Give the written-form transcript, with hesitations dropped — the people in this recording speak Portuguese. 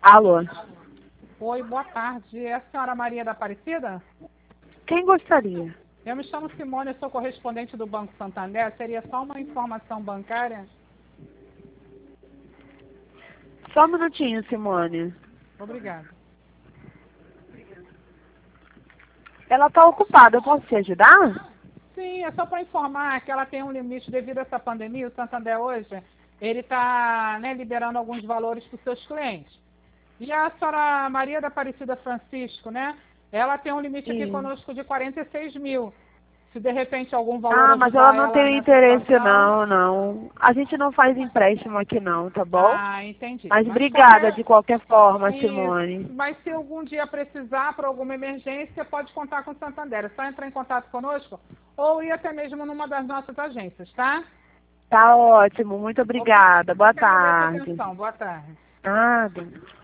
Alô? Oi, boa tarde. É a senhora Maria da Aparecida? Quem gostaria? Eu me chamo Simone, eu sou correspondente do Banco Santander. Seria só uma informação bancária? Só um minutinho, Simone. Obrigada. Ela tá ocupada, eu posso te ajudar? Sim, é só para informar que ela tem um limite devido a essa pandemia. O Santander hoje, ele está liberando alguns valores para os seus clientes. E a senhora Maria da Aparecida Francisco, né? Ela tem um limite aqui Sim. conosco de 46 mil. Se de repente algum valor Ah, mas ela ajudar não ela tem nessa interesse situação. não. A gente não faz empréstimo aqui não, tá bom? Ah, entendi. Mas Mas obrigada de qualquer forma, Isso. Simone. Mas se algum dia precisar para alguma emergência, pode contar com o Santander. É só entrar em contato conosco ou ir até mesmo numa das nossas agências, tá? Tá ótimo, muito obrigada. Eu Boa que agradeço a tarde. atenção. Boa tarde. Nada.